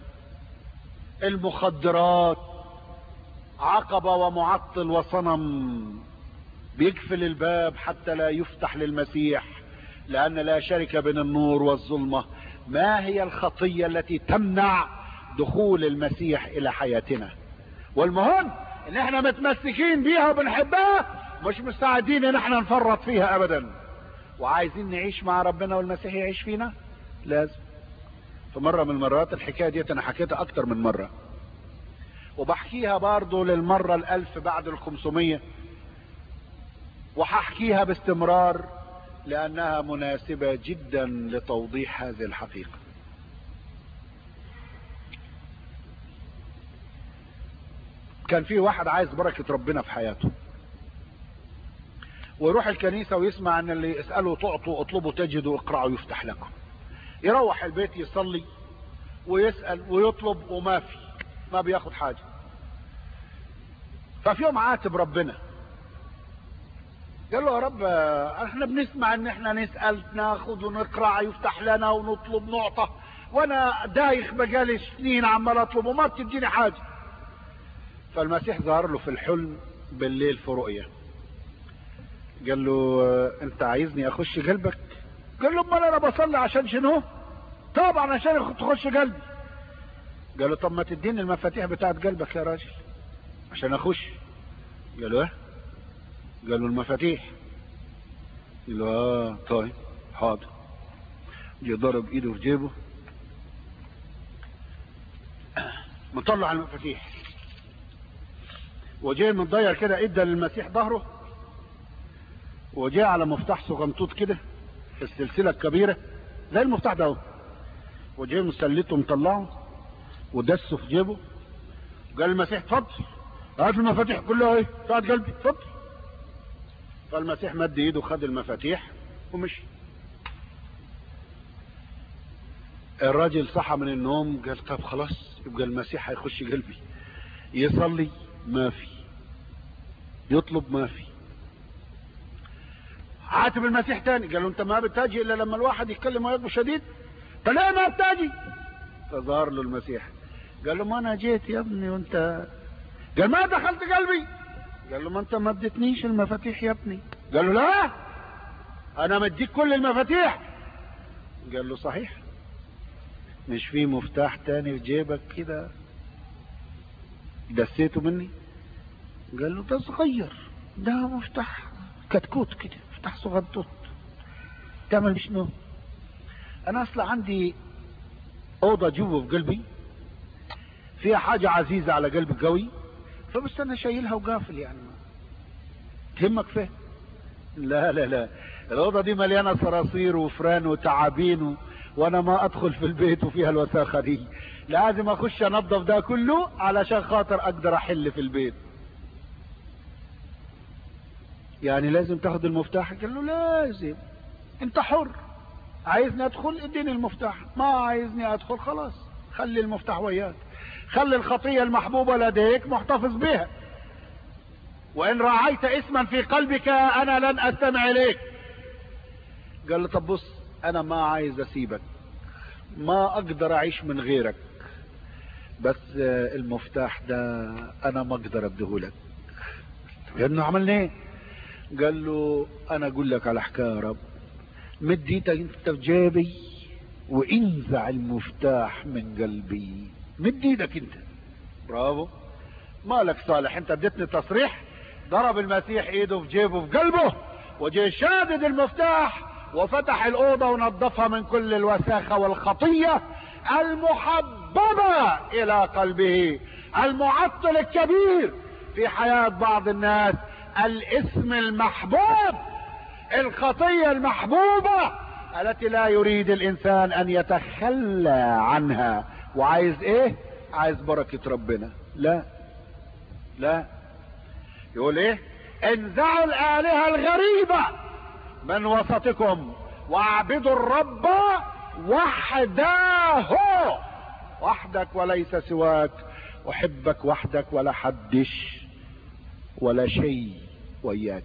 المخدرات عقبة ومعطل وصنم بيقفل الباب حتى لا يفتح للمسيح، لان لا شركة بين النور والظلمة. ما هي الخطية التي تمنع دخول المسيح الى حياتنا؟ والمهم ان احنا متمسكين بيها وبنحبها، مش مستعدين ان احنا نفرط فيها ابدا، وعايزين نعيش مع ربنا والمسيح يعيش فينا. لازم. في مرة من المرات الحكاية دي انا حكيتها اكتر من مرة، وبحكيها برضو للمرة الالف بعد الخمسمية، وححكيها باستمرار لانها مناسبة جدا لتوضيح هذه الحقيقة. كان في واحد عايز بركة ربنا في حياته، ويروح الكنيسة ويسمع ان اللي يسأله تعطوا، اطلبوا تجدوا، اقرعوا يفتح لكم. يروح البيت يصلي ويسأل ويطلب وما في، ما بياخد حاجة. ففي يوم عاتب ربنا، قال له يا رب احنا بنسمع ان احنا نسأل ناخد ونقرع يفتح لنا ونطلب نعطى، وانا دايخ بقالي سنين عمال اطلب وما بتديني حاجة. فالمسيح ظهر له في الحلم بالليل في رؤية، قال له انت عايزني اخش قلبك؟ قال له امال انا بصلي عشان شنو؟ طبعا عشان تخش قلبي. قال له طب ما تديني المفاتيح بتاعت قلبك يا راجل عشان اخش. قال له ايه؟ قال له المفاتيح. قال له اه طيب حاضر. جه ضرب ايده في جيبه، مطلع المفاتيح، وجاي متضير كده، ادى للمسيح ظهره، وجاء على مفتاح صغنطوط كده السلسله الكبيره زي المفتاح ده اهو، وجاي مسلته مطلعه ودسه في جيبه. قال المسيح اتفضل هات المفاتيح كلها اهي بتاعت قلبي اتفضل. فالمسيح مد ايده خد المفاتيح ومشي. الراجل صحى من النوم قال طب خلاص يبقى المسيح هيخش قلبي. يصلي ما في، يطلب ما في. عاتب المسيح تاني، قال له انت ما بتجي الا لما الواحد يتكلم ويقبل شديد؟ انت ليه ما بتجي؟ فظهر له المسيح قال له ما انا جيت يا ابني وانت. قال ما دخلت قلبي. قال له ما انت ما اديتنيش المفاتيح يا ابني. قال له لا انا مديك كل المفاتيح. قال له صحيح، مش في مفتاح تاني في جيبك كده دسيته مني؟ قال له ده صغير، ده مفتاح كتكوت كده، مفتاح صغنطوط تعمل شنو؟ انا اصلا عندي اوضه جوه في قلبي فيها حاجه عزيزه على قلبي قوي، فبس انا شايلها وقافل. يعني تهمك فيه؟ لا لا لا، الاوضه دي مليانه صراصير وفران وتعابين و... وانا ما ادخل في البيت وفيها الوساخه دي، لازم اخش انظف ده كله علشان خاطر اقدر احل في البيت. يعني لازم تاخد المفتاح؟ قال له لازم، انت حر، عايزني ادخل اديني المفتاح، ما عايزني ادخل خلاص خلي المفتاح وياك، خلي الخطية المحبوبة لديك محتفظ بها، وان راعيت اسما في قلبك انا لن استمع اليك. قال له طب بص انا ما عايز اسيبك، ما اقدر اعيش من غيرك، بس المفتاح ده انا ما اقدر اديهولك. قال له عملنا ايه؟ قال له انا اقول لك على حكايه يا رب، مد ايدك انت في جيبي وانزع المفتاح من قلبي، مد ايدك انت. برافو، مالك صالح، انت اديتني تصريح. ضرب المسيح ايده في جيبه في قلبه، وجي شادد المفتاح وفتح الاوضه ونظفها من كل الوساخه والخطيه المحببه الى قلبه. المعطل الكبير في حياه بعض الناس الاسم المحبوب، الخطيه المحبوبه التي لا يريد الانسان ان يتخلى عنها. وعايز ايه؟ عايز بركه ربنا. لا لا، يقول ايه؟ انزعوا الالهه الغريبه من وسطكم واعبدوا الرب وحده، وحدك وليس سواك، احبك وحدك ولا حدش ولا شيء وياك.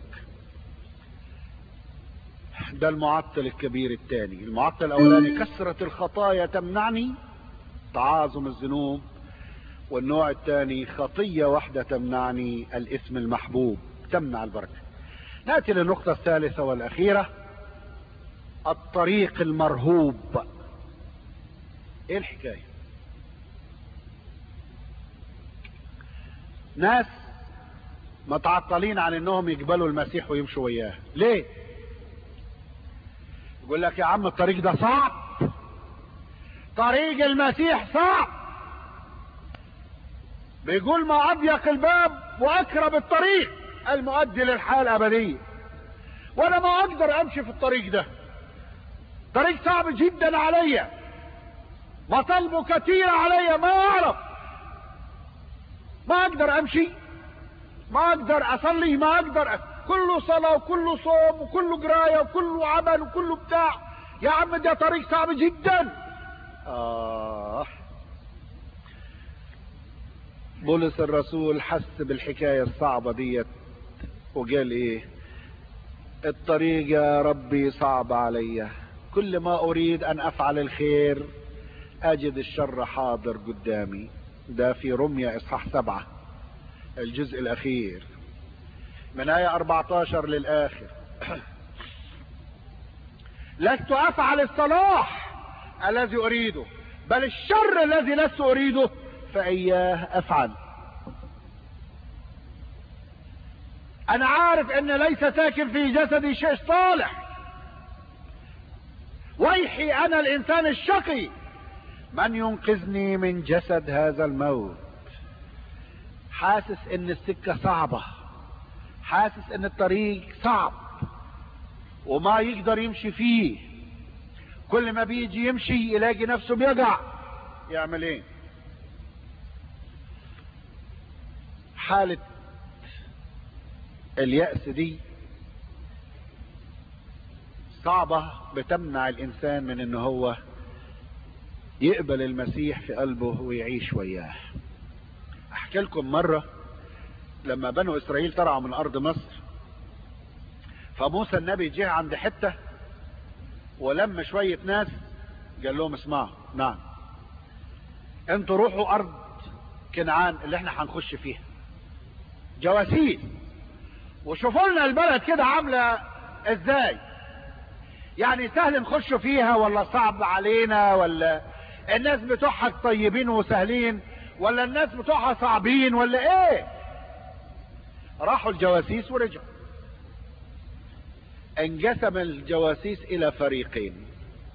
ده المعطل الكبير الثاني. المعطل الاولاني كثرة الخطايا تمنعني، تعاظم الذنوب. والنوع الثاني خطية واحدة تمنعني، الاسم المحبوب، تمنع البركة. نأتي للنقطة الثالثة والأخيرة، الطريق المرهوب. ايه الحكاية؟ ناس متعطلين عن انهم يقبلوا المسيح ويمشوا وياه. ليه؟ يقول لك يا عم الطريق ده صعب، طريق المسيح صعب. بيقول ما اضيق الباب واكرم الطريق المؤدي للحياة الابدية، وانا ما اقدر امشي في الطريق ده، طريق صعب جدا عليا، مطالبه كتير عليا، ما اعرف، ما اقدر امشي، ما اقدر اصلي، ما اقدر، كله صلاة وكله صوم وكله قراية وكله عمل وكله بتاع. يا عم ده طريق صعب جدا. آه. بولس الرسول حس بالحكاية الصعبة ديت وقال ايه؟ الطريق يا ربي صعب علي، كل ما اريد ان افعل الخير اجد الشر حاضر قدامي. ده في رمية اصحاح سبعة الجزء الاخير من آية أربعة عشر للآخر. لست أفعل الصلاح الذي أريده، بل الشر الذي لست أريده فإياه أفعل. أنا عارف أن ليس ساكن في جسدي شيء صالح، ويحي أنا الإنسان الشقي، من ينقذني من جسد هذا الموت. حاسس أن السكة صعبة، حاسس ان الطريق صعب وما يقدر يمشي فيه، كل ما بيجي يمشي يلاقي نفسه بيقع. يعمل ايه؟ حالة اليأس دي صعبة، بتمنع الانسان من ان هو يقبل المسيح في قلبه ويعيش وياه. احكي لكم مرة لما بنو اسرائيل طلعوا من ارض مصر، فموسى النبي جه عند حتة ولم شوية ناس قال لهم اسمعوا، نعم انتوا روحوا ارض كنعان اللي احنا هنخش فيها، جواسيس، وشوفوا لنا البلد كده عاملة ازاي، يعني سهل نخش فيها ولا صعب علينا، ولا الناس بتوعها طيبين وسهلين ولا الناس بتوعها صعبين ولا ايه؟ راحوا الجواسيس ورجعوا. انقسم الجواسيس الى فريقين.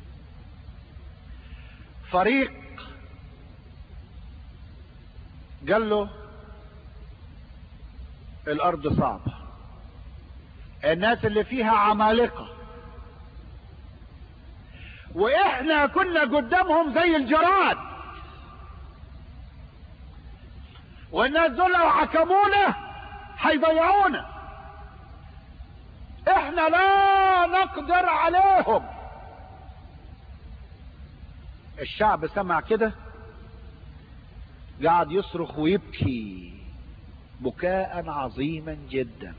فريق قال له الارض صعبة، الناس اللي فيها عمالقة، واحنا كنا قدامهم زي الجراد، والناس دول لو حكمونا هيضيعونا، احنا لا نقدر عليهم. الشعب سمع كده قاعد يصرخ ويبكي بكاء عظيما جدا.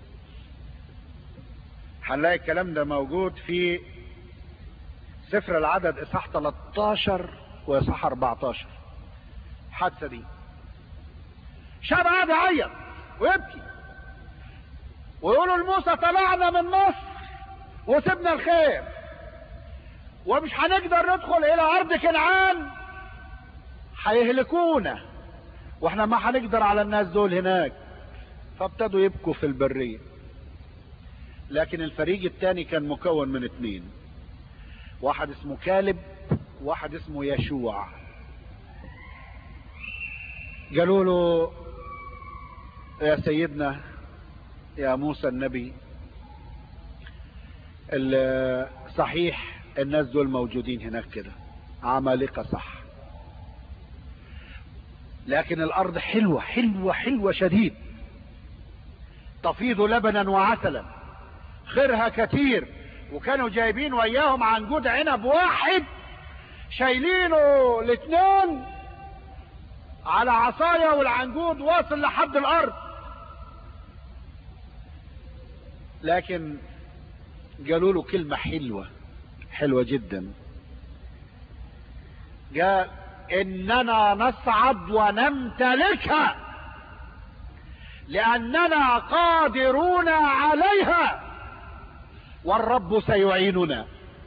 هنلاقي الكلام ده موجود في سفر العدد اصحاح ثلاثة عشر واصحاح أربعة عشر. الحادثة دي شعب قاعد يعيط ويبكي ويقولوا لموسى طلعنا من مصر وسبنا الخير ومش هنقدر ندخل الى ارض كنعان، هيهلكونا واحنا ما هنقدر على الناس دول هناك. فابتدوا يبكوا في البرية. لكن الفريق الثاني كان مكون من اثنين، واحد اسمه كالب واحد اسمه يشوع. قالوا له يا سيدنا يا موسى النبي، صحيح الناس دول موجودين هناك كده عمالقة صح، لكن الارض حلوة حلوة حلوة شديد، تفيض لبنا وعسلا، خيرها كثير، وكانوا جايبين وياهم عنجود عنب واحد شايلينه الاتنين على عصاية والعنجود واصل لحد الارض. لكن قالوا له كلمة حلوة حلوة جدا، قال اننا نصعد ونمتلكها لاننا قادرون عليها والرب سيعيننا.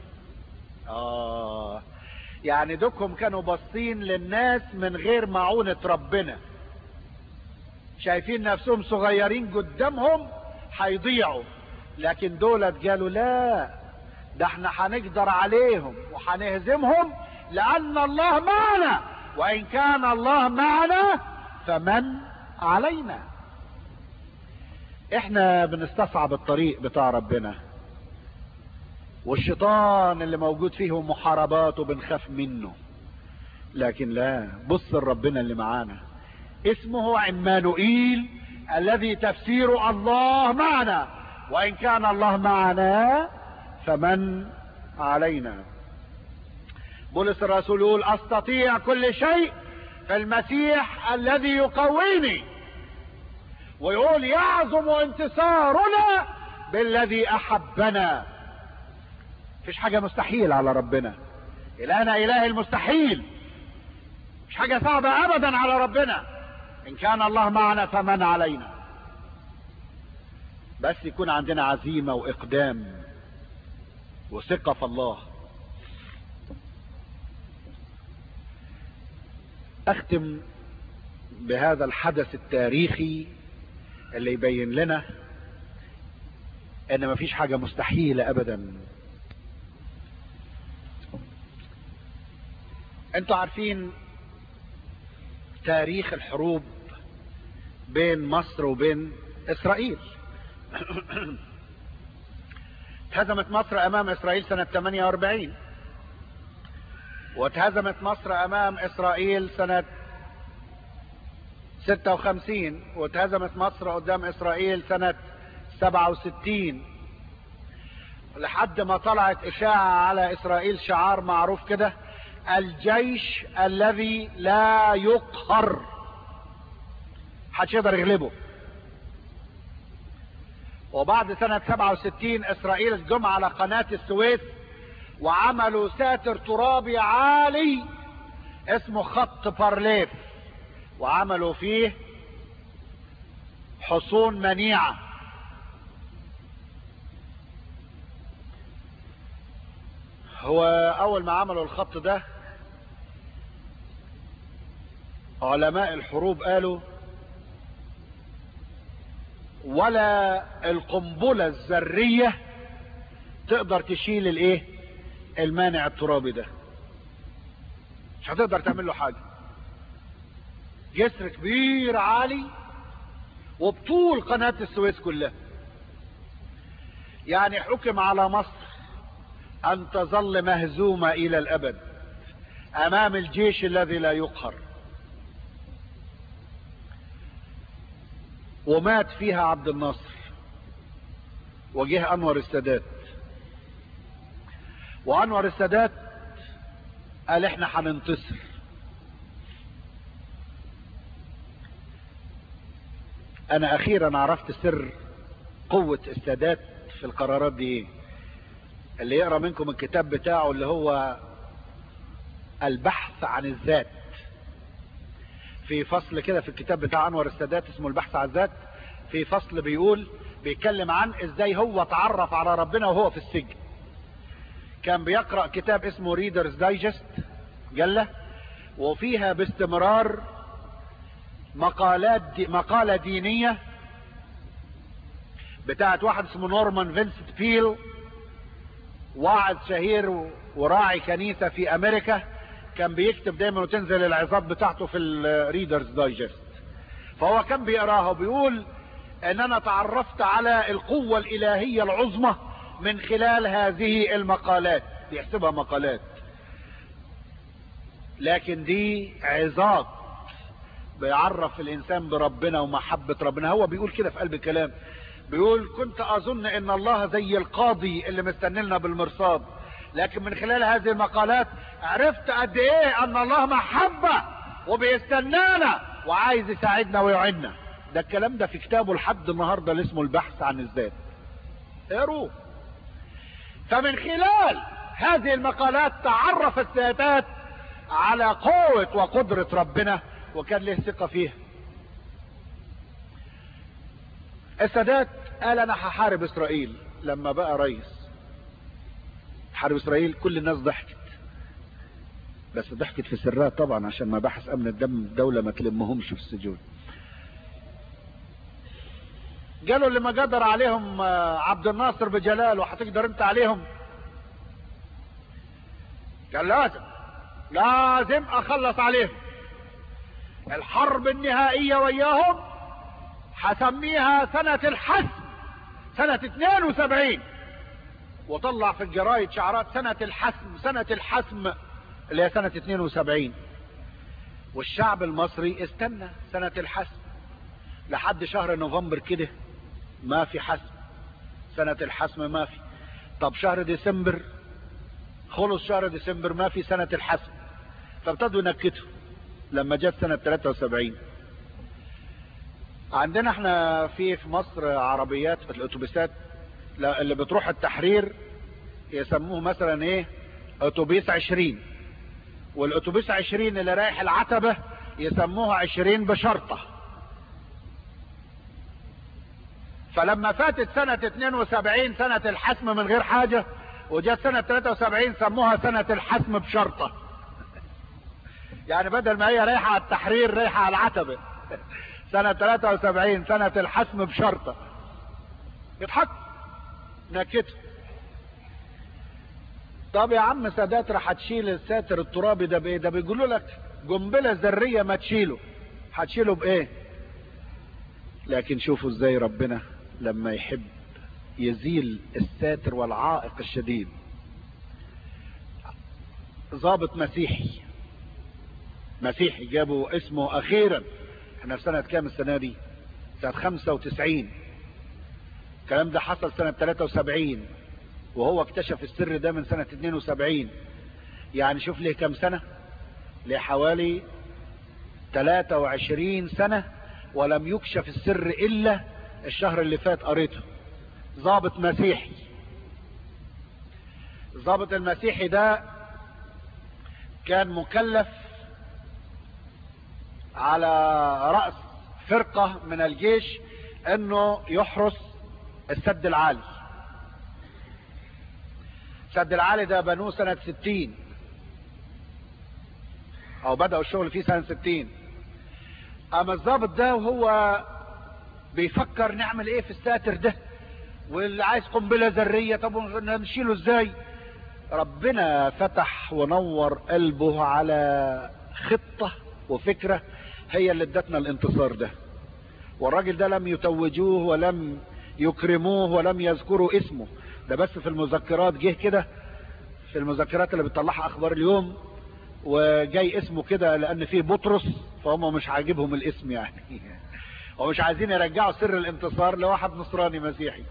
آه يعني دوكم كانوا باصين للناس من غير معونة ربنا، شايفين نفسهم صغيرين قدامهم هيضيعوا، لكن دولت قالوا لا، ده احنا هنقدر عليهم وهنهزمهم لان الله معنا، وان كان الله معنا فمن علينا. احنا بنستصعب الطريق بتاع ربنا، والشيطان اللي موجود فيه محارباته بنخاف منه، لكن لا، بص لربنا اللي معانا، اسمه عمانوئيل الذي تفسيره الله معنا، وان كان الله معنا فمن علينا. بولس الرسول يقول استطيع كل شيء في المسيح الذي يقويني، ويقول يعظم انتصارنا بالذي احبنا. مفيش حاجة مستحيل على ربنا، الهنا اله المستحيل، مش حاجة صعبة ابدا على ربنا. ان كان الله معنا فمن علينا، بس يكون عندنا عزيمة واقدام وثقة في الله. اختم بهذا الحدث التاريخي اللي يبين لنا ان مفيش حاجة مستحيلة ابدا. انتوا عارفين تاريخ الحروب بين مصر وبين اسرائيل. اتهزمت مصر امام اسرائيل سنة ثمانية واربعين، واتهزمت مصر امام اسرائيل سنة ستة وخمسين، واتهزمت مصر قدام اسرائيل سنة سبعة وستين، لحد ما طلعت اشاعة على اسرائيل شعار معروف كده: الجيش الذي لا يقهر، محدش يقدر يغلبه. وبعد سنة سبعة وستين اسرائيل جم على قناة السويس وعملوا ساتر ترابي عالي اسمه خط بارليف، وعملوا فيه حصون منيعة. هو اول ما عملوا الخط ده علماء الحروب قالوا ولا القنبلة الذرية تقدر تشيل الايه المانع الترابي ده، مش هتقدر تعمل له حاجة. جسر كبير عالي وبطول قناة السويس كلها، يعني حكم على مصر ان تظل مهزومة الى الابد امام الجيش الذي لا يقهر. ومات فيها عبد الناصر وجه انور السادات، وانور السادات قال احنا هننتصر. انا اخيرا عرفت سر قوة السادات في القرارات دي ايه. اللي يقرأ منكم الكتاب بتاعه اللي هو البحث عن الذات، في فصل كده في الكتاب بتاع انور السادات اسمه البحث عن الذات، في فصل بيقول بيتكلم عن ازاي هو تعرف على ربنا وهو في السجن. كان بيقرأ كتاب اسمه ريدرز دايجست جلة، وفيها باستمرار مقالات دي مقالة دينية بتاعت واحد اسمه نورمان فينسنت بيل، واعظ شهير وراعي كنيسة في امريكا، كان بيكتب دايما وتنزل العظات بتاعته في الريدرز دايجست. فهو كان بيقراها وبيقول ان انا تعرفت على القوة الالهية العظمى من خلال هذه المقالات. بيحسبها مقالات لكن دي عظات بيعرف الانسان بربنا ومحبة ربنا. هو بيقول كده في قلب الكلام، بيقول كنت اظن ان الله زي القاضي اللي مستنلنا بالمرصاد، لكن من خلال هذه المقالات عرفت قد ايه ان الله محبة وبيستنانا وعايز يساعدنا ويعيننا. ده الكلام ده في كتابه لحد النهاردة اللي اسمه البحث عن الذات، اقروه. فمن خلال هذه المقالات تعرف السادات على قوة وقدرة ربنا وكان له ثقة فيها. السادات قال انا هحارب اسرائيل لما بقى رئيس. حارب اسرائيل، كل الناس ضحكت، بس ضحكت في سرها طبعا عشان مباحث امن الدم الدولة ما تلمهمش في السجون. قالوا اللي ما قدر عليهم عبد الناصر بجلاله هتقدر انت عليهم؟ قال لازم لازم اخلص عليهم. الحرب النهائية وياهم هسميها سنة الحسم، سنة اثنين وسبعين، وطلع في الجرايد شعارات سنة الحسم سنة الحسم اللي هي سنة اثنين وسبعين. والشعب المصري استنى سنة الحسم لحد شهر نوفمبر كده، ما في حسم، سنة الحسم ما في. طب شهر ديسمبر خلص، شهر ديسمبر ما في سنة الحسم، فابتدوا ينكتوا لما جت سنة ثلاثة وسبعين. عندنا احنا في في مصر عربيات في الاتوبيسات اللي بتروح التحرير يسموه مثلا ايه اتوبيس عشرين، والاتوبيس عشرين اللي رايح العتبة يسموها عشرين بشرطة. فلما فاتت سنة اثنين وسبعين سنة الحسم من غير حاجة، وجت سنة ثلاثة وسبعين سموها سنة الحسم بشرطة. يعني بدل ما هي رايحة على التحرير رايحة على العتبة، سنة ثلاثة وسبعين سنة الحسم بشرطة. يضحك نكته. طب يا عم سادات راح تشيل الساتر الترابي ده بايه؟ ده بيقولوا لك قنبلة ذرية ما تشيله، هتشيله بايه؟ لكن شوفوا ازاي ربنا لما يحب يزيل الساتر والعائق الشديد. ضابط مسيحي مسيحي جابوا اسمه اخيرا، احنا في سنة كام السنة دي؟ سنة خمسة وتسعين. الكلام ده حصل سنة ثلاثة وسبعين وهو اكتشف السر ده من سنة اثنين وسبعين. يعني شوف ليه كام سنة؟ ليه حوالي ثلاثة وعشرين سنة ولم يكشف السر الا الشهر اللي فات قريته. ضابط مسيحي. الضابط المسيحي ده كان مكلف على رأس فرقة من الجيش انه يحرس السد العالي. السد العالي ده بنوه سنة ستين او بدأوا الشغل فيه سنة ستين. اما الضابط ده وهو بيفكر نعمل ايه في الساتر ده، واللي عايز قنبلة ذرية طب نشيله ازاي، ربنا فتح ونور قلبه على خطة وفكرة هي اللي ادتنا الانتصار ده. والراجل ده لم يتوجوه ولم يكرموه ولم يذكروا اسمه، ده بس في المذكرات جه كده، في المذكرات اللي بتطلعها اخبار اليوم، وجاي اسمه كده لان فيه بطرس، فهم مش عاجبهم الاسم يعني ومش عايزين يرجعوا سر الانتصار لواحد نصراني مسيحي.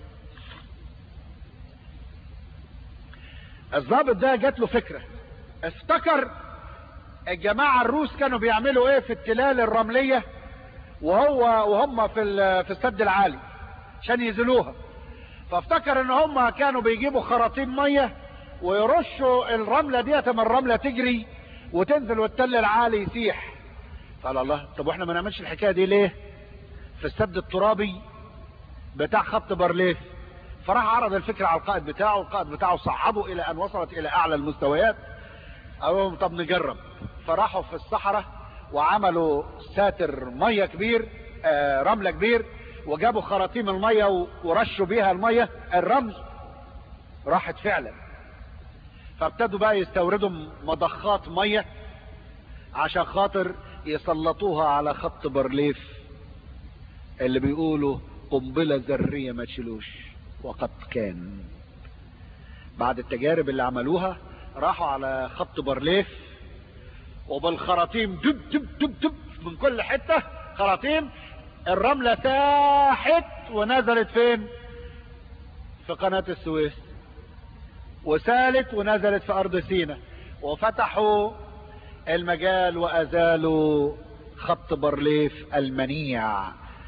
الضابط ده جات له فكرة، افتكر الجماعة الروس كانوا بيعملوا ايه في التلال الرملية وهو وهم في في السد العالي عشان يزلوها. فافتكر ان هم كانوا بيجيبوا خراطيم مية ويرشوا الرملة ديت من الرملة تجري وتنزل والتل العالي يسيح. قال الله، طب واحنا ما نعملش الحكاية دي ليه في السد الترابي بتاع خط بارليف؟ فراح عرض الفكرة على القائد بتاعه، القائد بتاعه صعده الى ان وصلت الى اعلى المستويات. قالوا طب نجرب. فراحوا في الصحراء وعملوا ساتر مية كبير، آه رملة كبير، وجابوا خراطيم المية ورشوا بيها المية، الرمل راحت فعلا. فابتدوا بقى يستوردوا مضخات مية عشان خاطر يسلطوها على خط بارليف اللي بيقولوا قنبلة ذرية ما تشيلوش. وقد كان بعد التجارب اللي عملوها راحوا على خط بارليف وبالخراطيم دب دب دب دب من كل حتة خراطيم الرملة ساحت ونزلت فين؟ في قناة السويس، وسالت ونزلت في ارض سيناء، وفتحوا المجال وازالوا خط بارليف المنيع.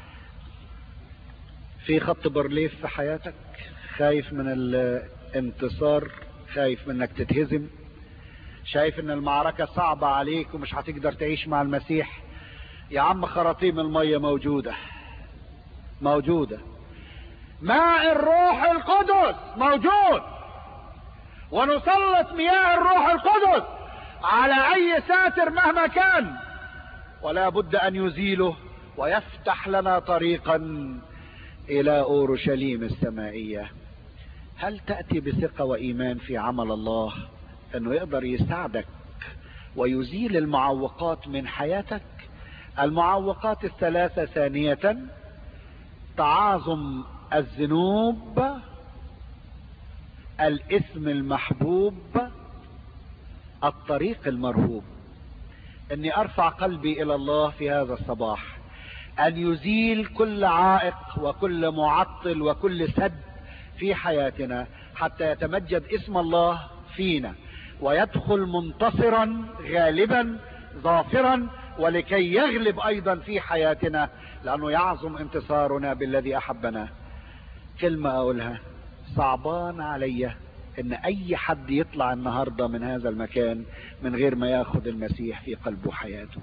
في خط بارليف في حياتك؟ خايف من الانتصار؟ خايف منك تتهزم؟ شايف ان المعركة صعبة عليك ومش هتقدر تعيش مع المسيح؟ يا عم خراطيم المية موجودة موجودة، ماء الروح القدس موجود، ونسلط مياه الروح القدس على اي ساتر مهما كان، ولا بد ان يزيله ويفتح لنا طريقا الى اورشليم السمائية. هل تأتي بثقة وايمان في عمل الله انه يقدر يساعدك ويزيل المعوقات من حياتك؟ المعوقات الثلاثة: ثانية تعاظم الذنوب، الاسم المحبوب، الطريق المرهوب. اني ارفع قلبي الى الله في هذا الصباح ان يزيل كل عائق وكل معطل وكل سد في حياتنا، حتى يتمجد اسم الله فينا ويدخل منتصرا غالبا ظافرا، ولكي يغلب ايضا في حياتنا، لانه يعظم انتصارنا بالذي احبنا. كلمة اقولها: صعبان عليا ان اي حد يطلع النهاردة من هذا المكان من غير ما ياخد المسيح في قلبه حياته.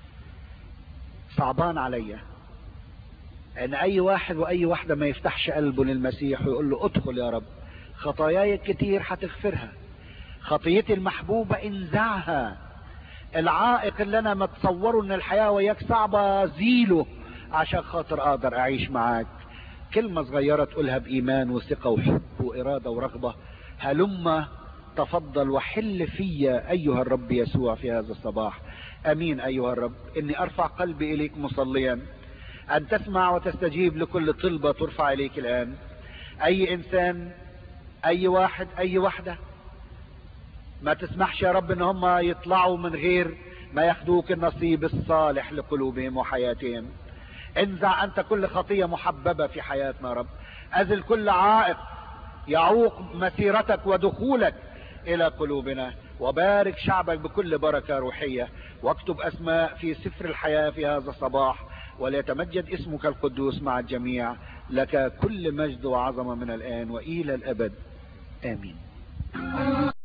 صعبان عليا ان اي واحد واي واحدة ما يفتحش قلبه للمسيح ويقول له: ادخل يا رب، خطاياي الكتير هتغفرها، خطيتي المحبوبة انزعها، العائق اللي انا متصوره ان الحياة وياك صعبة زيله عشان خاطر اقدر اعيش معاك. كلمة صغيرة تقولها بايمان وثقة وحب وارادة ورغبة: هلم تفضل وحل فيا ايها الرب يسوع في هذا الصباح. امين ايها الرب. اني ارفع قلبي اليك مصليا ان تسمع وتستجيب لكل طلبة ترفع اليك الان. اي انسان، اي واحد، اي وحدة ما تسمحش يا رب ان هم يطلعوا من غير ما ياخدوك النصيب الصالح لقلوبهم وحياتهم. انزع انت كل خطية محببة في حياتنا يا رب، ازل كل عائق يعوق مسيرتك ودخولك الى قلوبنا، وبارك شعبك بكل بركة روحية، واكتب اسماء في سفر الحياة في هذا الصباح، وليتمجد اسمك القدوس مع الجميع. لك كل مجد وعظمة من الان والى الابد. امين.